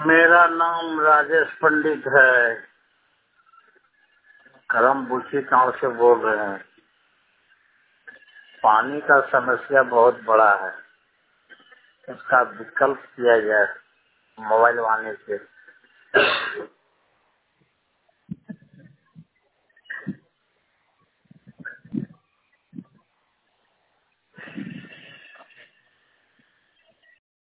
मेरा नाम राजेश पंडित है। करमबुची गांव से बोल रहे हैं। पानी का समस्या बहुत बड़ा है, इसका विकल्प किया जाए मोबाइल वाले से।